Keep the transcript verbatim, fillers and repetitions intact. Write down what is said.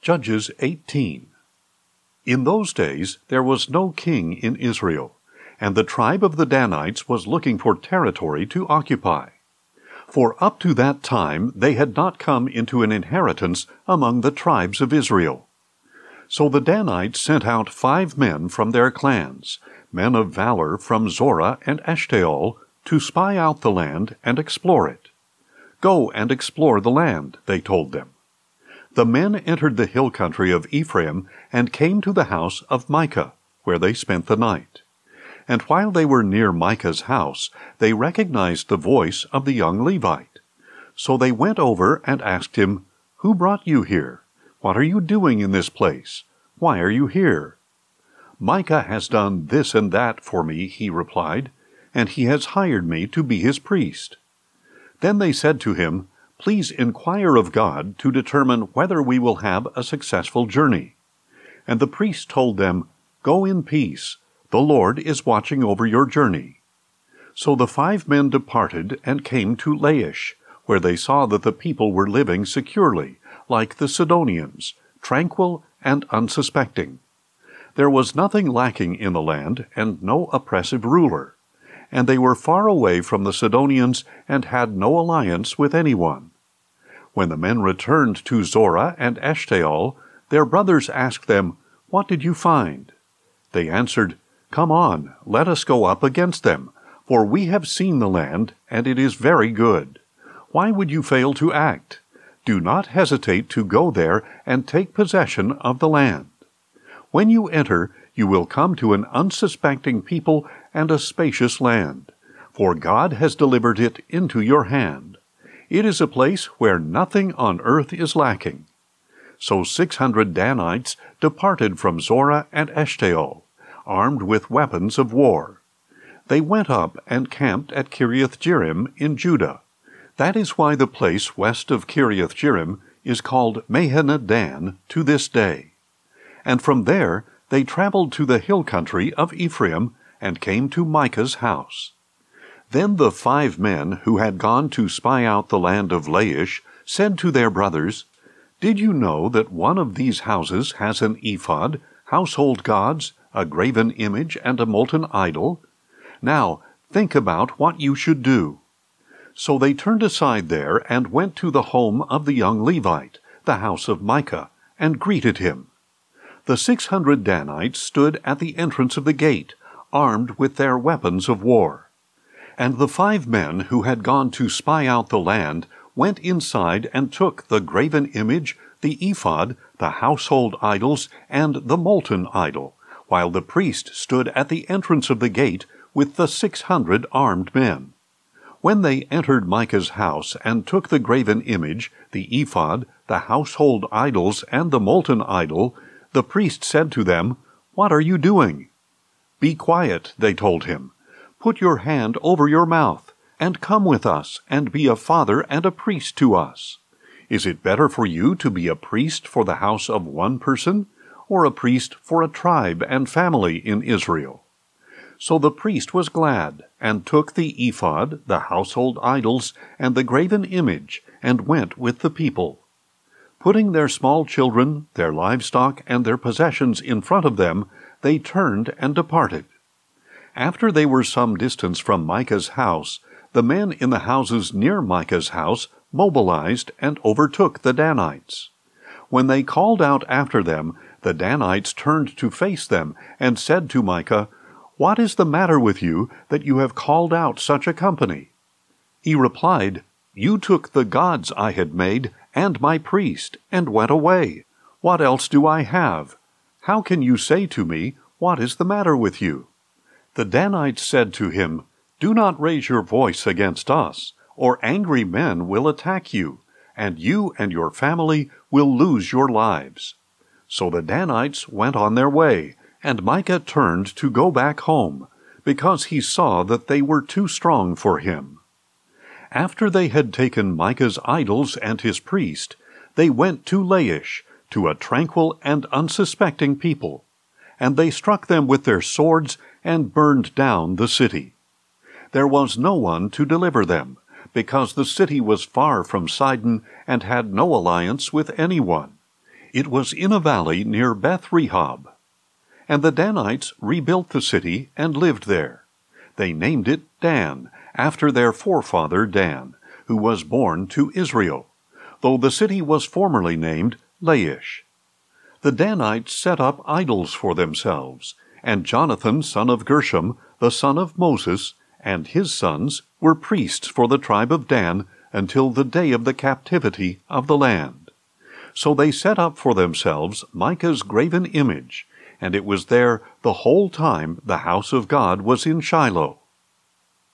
Judges eighteen. In those days there was no king in Israel, and the tribe of the Danites was looking for territory to occupy. For up to that time they had not come into an inheritance among the tribes of Israel. So the Danites sent out five men from their clans, men of valor from Zorah and Eshtaol, to spy out the land and explore it. "Go and explore the land," they told them. The men entered the hill country of Ephraim and came to the house of Micah, where they spent the night. And while they were near Micah's house, they recognized the voice of the young Levite. So they went over and asked him, "Who brought you here? What are you doing in this place? Why are you here?" "Micah has done this and that for me," he replied, "and he has hired me to be his priest." Then they said to him, "Please inquire of God to determine whether we will have a successful journey." And the priest told them, "Go in peace. The Lord is watching over your journey." So the five men departed and came to Laish, where they saw that the people were living securely, like the Sidonians, tranquil and unsuspecting. There was nothing lacking in the land, and no oppressive ruler. And they were far away from the Sidonians, and had no alliance with anyone. When the men returned to Zorah and Eshtaol, their brothers asked them, "What did you find?" They answered, "Come on, let us go up against them, for we have seen the land, and it is very good. Why would you fail to act? Do not hesitate to go there and take possession of the land. When you enter, you will come to an unsuspecting people and a spacious land, for God has delivered it into your hand. It is a place where nothing on earth is lacking." So six hundred Danites departed from Zorah and Eshtaol, armed with weapons of war. They went up and camped at Kiriath-Jearim in Judah. That is why the place west of Kiriath-Jearim is called Mahaneh-dan to this day. And from there they traveled to the hill country of Ephraim and came to Micah's house. Then the five men who had gone to spy out the land of Laish said to their brothers, "Did you know that one of these houses has an ephod, household gods, a graven image, and a molten idol? Now think about what you should do." So they turned aside there and went to the home of the young Levite, the house of Micah, and greeted him. The six hundred Danites stood at the entrance of the gate, armed with their weapons of war. And the five men who had gone to spy out the land went inside and took the graven image, the ephod, the household idols, and the molten idol, while the priest stood at the entrance of the gate with the six hundred armed men. When they entered Micah's house and took the graven image, the ephod, the household idols, and the molten idol, the priest said to them, "What are you doing?" "Be quiet," they told him. "Put your hand over your mouth, and come with us, and be a father and a priest to us. Is it better for you to be a priest for the house of one person, or a priest for a tribe and family in Israel?" So the priest was glad, and took the ephod, the household idols, and the graven image, and went with the people. Putting their small children, their livestock, and their possessions in front of them, they turned and departed. After they were some distance from Micah's house, the men in the houses near Micah's house mobilized and overtook the Danites. When they called out after them, the Danites turned to face them and said to Micah, "What is the matter with you that you have called out such a company?" He replied, "You took the gods I had made and my priest and went away. What else do I have? How can you say to me, 'What is the matter with you?'" The Danites said to him, "Do not raise your voice against us, or angry men will attack you, and you and your family will lose your lives." So the Danites went on their way, and Micah turned to go back home, because he saw that they were too strong for him. After they had taken Micah's idols and his priest, they went to Laish, to a tranquil and unsuspecting people, and they struck them with their swords and burned down the city. There was no one to deliver them, because the city was far from Sidon and had no alliance with anyone. It was in a valley near Beth-rehob. And the Danites rebuilt the city and lived there. They named it Dan, after their forefather Dan, who was born to Israel, though the city was formerly named Laish. The Danites set up idols for themselves, and Jonathan son of Gershom, the son of Moses, and his sons were priests for the tribe of Dan until the day of the captivity of the land. So they set up for themselves Micah's graven image, and it was there the whole time the house of God was in Shiloh.